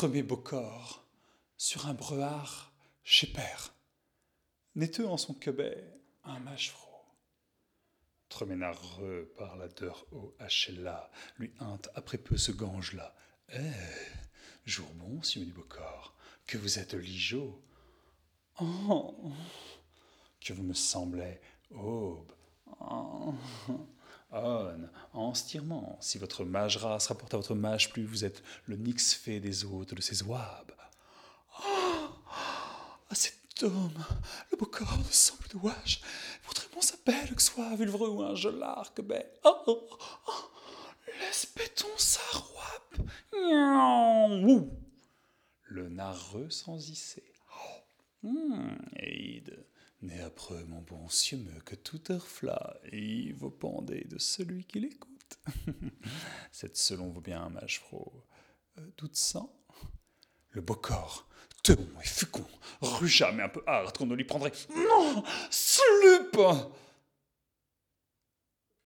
Tremé beau corps, sur un breuard chez père, netteux en son quebet, un mâchefro. Treménarreux par la deur au hachella, lui hinte après peu ce gange-là. Jour bon, si me dit beau corps, que vous êtes ligeot. Oh, que vous me semblez aube. Oh, en stirement, si votre mage race rapporte à votre mage plus, vous êtes le nix fait des hôtes de ses ouabes. Ah, cet homme, le beau corps de semble de ouage, voudrait-on s'appelle que soit vulvreux ou un gelard que ben. Laisse béton sa roipe. Le narreux sans issé. Eide, né après mon bon siemeux que tout heurfla, et vous pendez de celui qui l'écoute. Cette selon vaut bien un mage fro. Doute sang. Le beau corps, teon et fucon, rugea mais un peu hâtre qu'on ne lui prendrait. Non, slup!